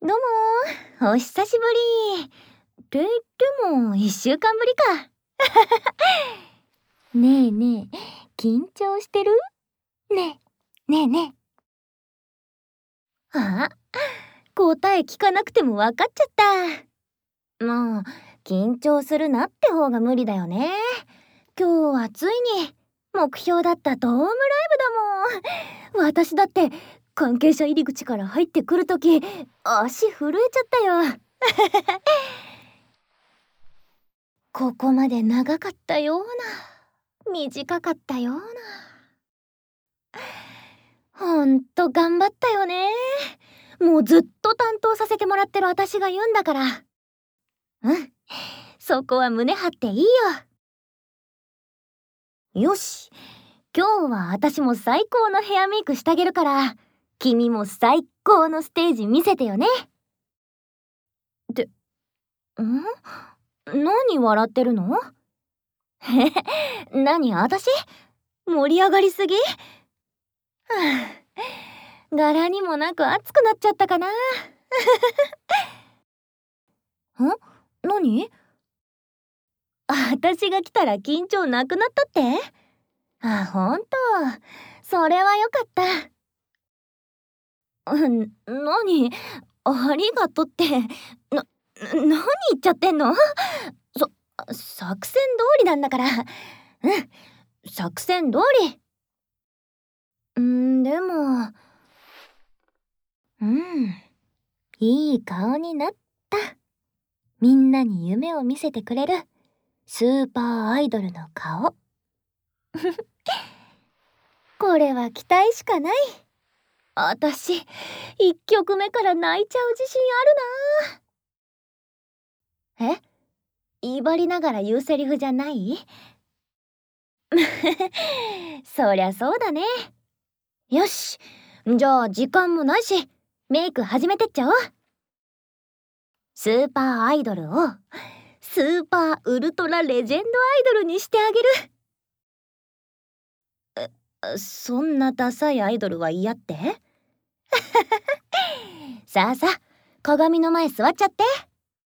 どうもお久しぶり。って言っても1週間ぶりか。ねえねえ、緊張してる？ねえ、ねえねえ。あ、答え聞かなくても分かっちゃった。もう、緊張するなって方が無理だよね。今日はついに、目標だったドームライブだもん。私だって、関係者入り口から入ってくるとき、足震えちゃったよ。ここまで長かったような、短かったような。ほんと頑張ったよね。もうずっと担当させてもらってる私が言うんだから。うん、そこは胸張っていいよ。よし、今日は私も最高のヘアメイクしてあげるから、君も最高のステージ見せてよね。何笑ってるの？何私？盛り上がりすぎ？はあ、柄にもなく熱くなっちゃったかな。何？私が来たら緊張なくなったって？あ、ほんと。それはよかった。何？ありがとって、何言っちゃってんの？そ作戦通りなんだから。作戦通り。でも、いい顔になった。みんなに夢を見せてくれるスーパーアイドルの顔。これは期待しかない。私、1曲目から泣いちゃう自信あるな。威張りながら言うセリフじゃない？そりゃそうだね。よし、じゃあ時間もないし、メイク始めてっちゃおう。スーパーアイドルをスーパーウルトラレジェンドアイドルにしてあげる。そんなダサいアイドルは嫌って？さあさあ、鏡の前座っちゃって。